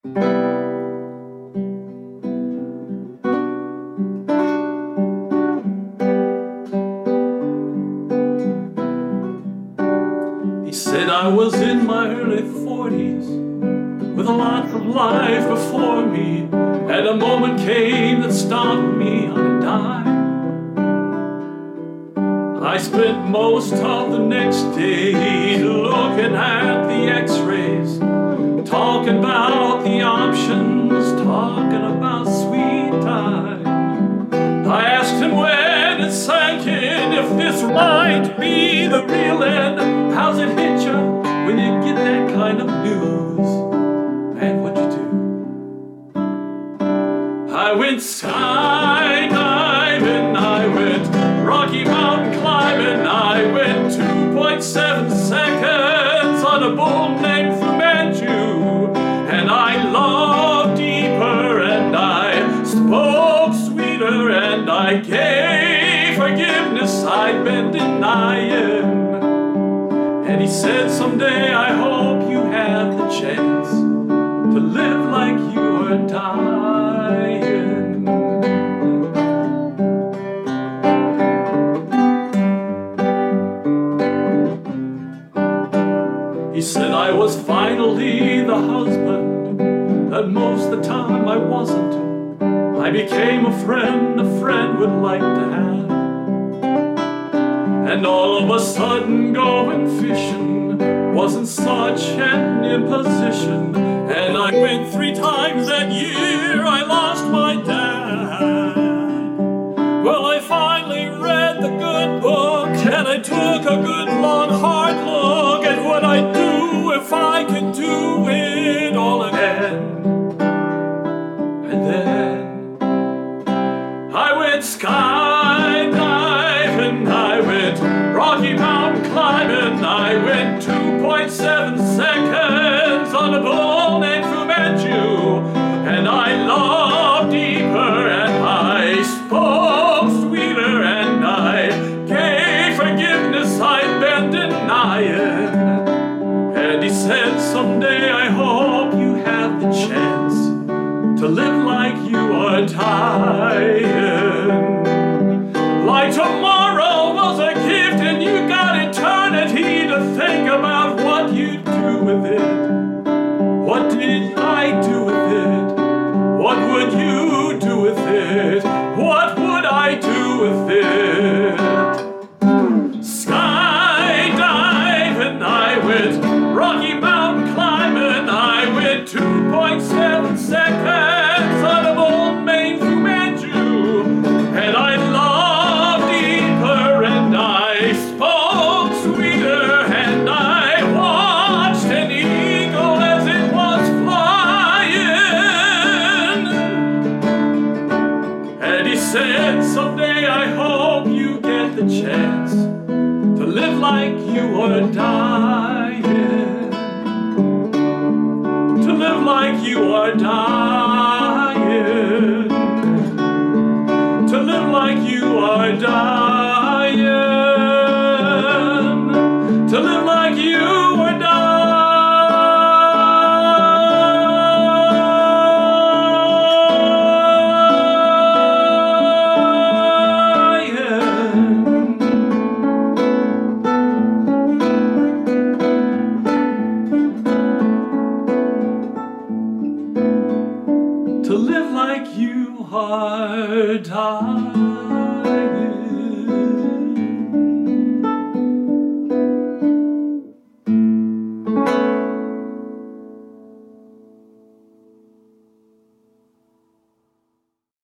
He said I was in my early 40s, with a lot of life before me, and a moment came that stopped me on a dime. I spent most of the next day looking at the x-rays, talking about the options, talking about sweet time. I asked him when it sank in if this might be the real end. How's it hit you when you get that kind of news? And what'd you do? I went skydiving, I went Rocky Mountain climbing, I went 2.7 seconds on a bull named Fu Manchu, and I loved deeper, and I spoke sweeter, and I gave forgiveness I'd been denying. And he said, someday I hope you have the chance to live like you are dying. He said I was finally the husband that most of the time I wasn't. I became a friend would like to have. And all of a sudden going fishing wasn't such an imposition. And I went 3 times that year, I lost my dad. Well, I finally read the good book, and I took a good long hard look at what I'd do if I could do it all again. And then I went skydiving, I went Rocky Mountain climbing, I went 2.7 seconds on a bull named Fu Manchu, and I loved deeper, and I spoke sweeter, and I gave forgiveness I'd been denying. And he said, someday I hope you have the chance to live like you are dying. Like tomorrow was a gift and you got eternity to think about what you'd do with it. What did I do with it? What would you do with it? What would I do with it? Skydiving, I went Rocky Mountain climbing, I went 2.7 seconds on a bull named Fu Manchu, and I loved deeper, and I spoke sweeter, and I watched an eagle as it was flying. And he said, someday I hope you get the chance to live like you are dying. To live like you are dying. To live like you are dying. To live like you are dying. To live like you are dying.